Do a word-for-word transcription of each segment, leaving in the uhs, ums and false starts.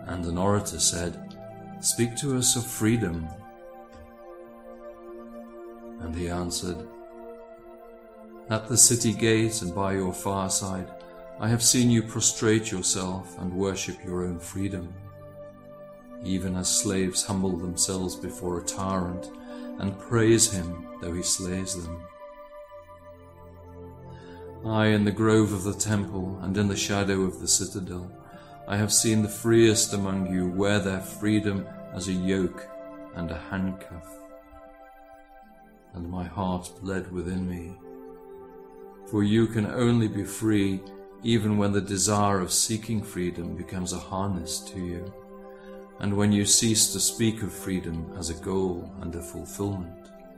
And an orator said, "Speak to us of freedom." And he answered, "At the city gate and by your fireside, I have seen you prostrate yourself and worship your own freedom, even as slaves humble themselves before a tyrant and praise him though he slays them. I, in the grove of the temple and in the shadow of the citadel, I have seen the freest among you wear their freedom as a yoke and a handcuff. And my heart bled within me, for you can only be free even when the desire of seeking freedom becomes a harness to you, and when you cease to speak of freedom as a goal and a fulfillment.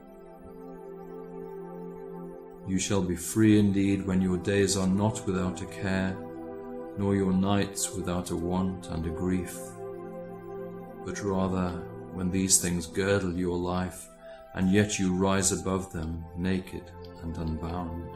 You shall be free indeed when your days are not without a care, nor your nights without a want and a grief, but rather when these things girdle your life, and yet you rise above them naked and unbound.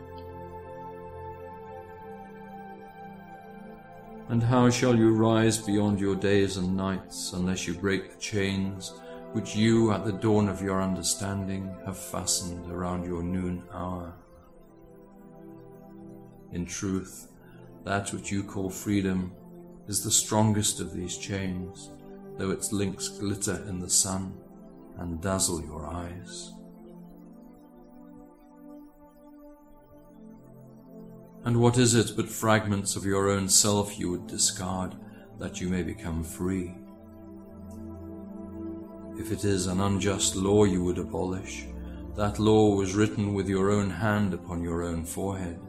And how shall you rise beyond your days and nights unless you break the chains which you at the dawn of your understanding have fastened around your noon hour? In truth, that which you call freedom is the strongest of these chains, though its links glitter in the sun and dazzle your eyes. And what is it but fragments of your own self you would discard, that you may become free? If it is an unjust law you would abolish, that law was written with your own hand upon your own forehead.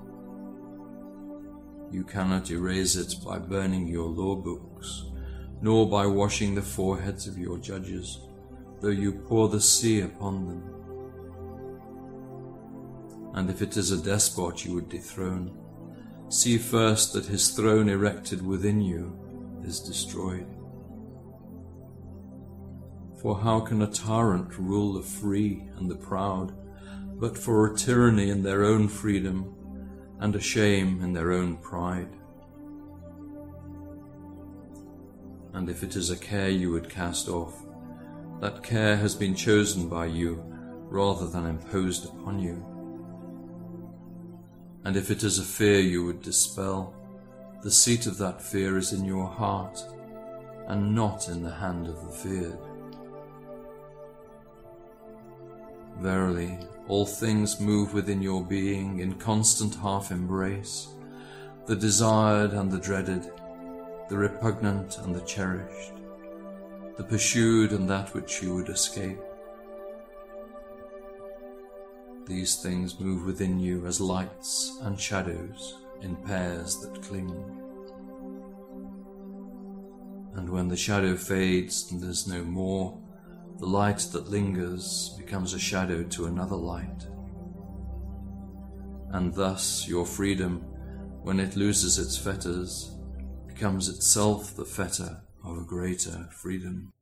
You cannot erase it by burning your law books, nor by washing the foreheads of your judges, though you pour the sea upon them. And if it is a despot you would dethrone, see first that his throne erected within you is destroyed. For how can a tyrant rule the free and the proud, but for a tyranny in their own freedom and a shame in their own pride? And if it is a care you would cast off, that care has been chosen by you rather than imposed upon you. And if it is a fear you would dispel, the seat of that fear is in your heart, and not in the hand of the feared. Verily, all things move within your being in constant half-embrace, the desired and the dreaded, the repugnant and the cherished, the pursued and that which you would escape. These things move within you as lights and shadows in pairs that cling. And when the shadow fades and is no more, the light that lingers becomes a shadow to another light. And thus your freedom, when it loses its fetters, becomes itself the fetter of a greater freedom.